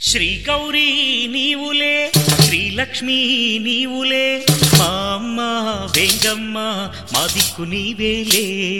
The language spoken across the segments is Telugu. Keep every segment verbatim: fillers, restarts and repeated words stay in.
శ్రీ గౌరీ నీవులే శ్రీలక్ష్మీ నీవులే మా అమ్మ వెంగమ్మ మా దిక్కు నీవేలే.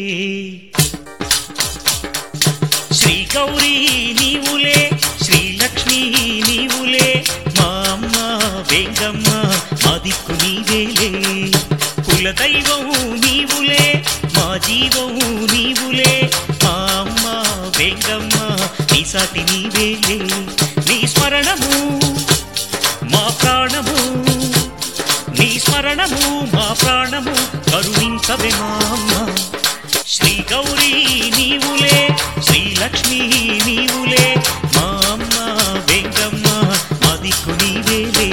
శ్రీ గౌరీ నీవులే శ్రీలక్ష్మీ నీవులే మా అమ్మ వెంగమ్మ మా దిక్కు నీవేలే. కులదైవం నీవులే మా జీవం నీవులే మా అమ్మ వెంగమ్మ నీ సాటి నీవేలే. నీ స్మరణము మా ప్రాణము నీ స్మరణము మా ప్రాణము కరుణించవే మా అమ్మ. శ్రీ గౌరీ నీవులే శ్రీలక్ష్మీ నీవులే మా అమ్మ వెంగమ్మ మా దిక్కు నీవేలే.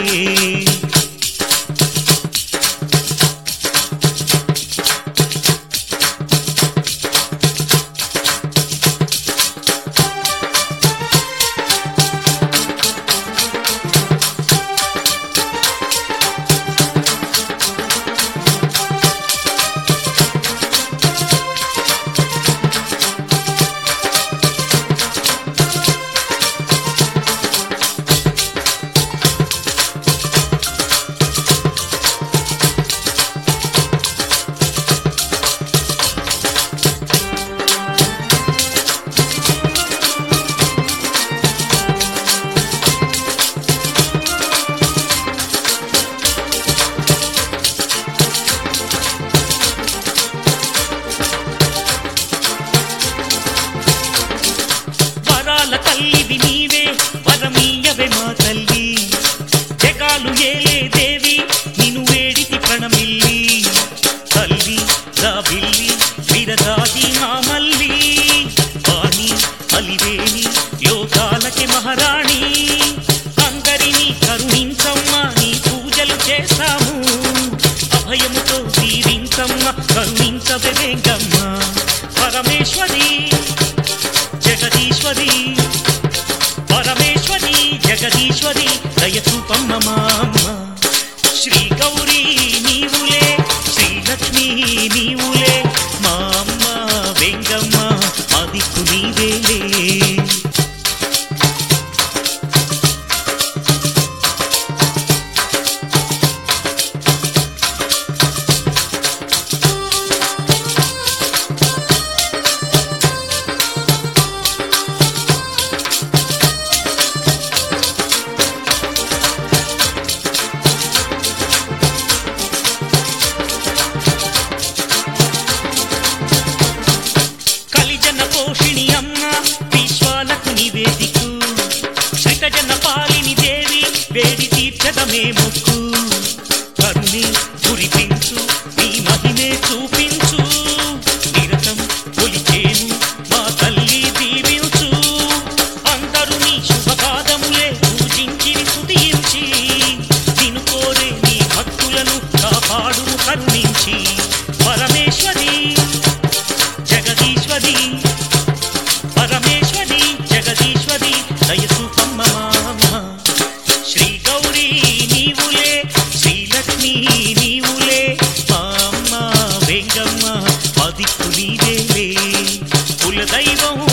తల్లివి నీవే వరమీయవే మా తల్లి. జగాలు ఏలే దేవి నిన్ను వేడితి ప్రణమిల్లి. తల్లి రాబిల్లి విరదాది మా మల్లి. వాణి అలివేణి లోకాలకి మహారాణి. అందరినీ కరుణించమ్మ నీ పూజలు చేస్తాము. అభయముతో దీవించమ్మ కరుణించవే వెంగమ్మ. పరమేశ్వరి జగదీశ్వరి పరమేశ్వరి జగదీశ్వరి దయచూపమ్మ మా అమ్మ. శ్రీ గౌరీ నీవులే శ్రీలక్ష్మీ నీవులే మా అమ్మ వెంగమ్మ మా దిక్కు నీవేలే. పోషిణి అమ్మ విశ్వాలకు నివేదికు. శ్రీకజన పాలిని దేవి వేడి తీర్చదమే మొక్కు. కరుణే కురిపించు నీ మహిమే చూపించు. నిరతం కొలిచేను మా తల్లి దీవించు. అందరూ నీ శుభపాదములే పూజించి స్తుతించి. నిన్ను కోరే నీ భక్తులను కాపాడు కరుణించి. పరమేశ్వరి జగదీశ్వరి పరమేశ్వరి జగదీశ్వరి దయచూపమ్మ మా అమ్మ. శ్రీ గౌరీ నీవులే శ్రీలక్ష్మీ నీవులే మా అమ్మ వెంగమ్మ మా దిక్కు నీవేలే. కులదైవం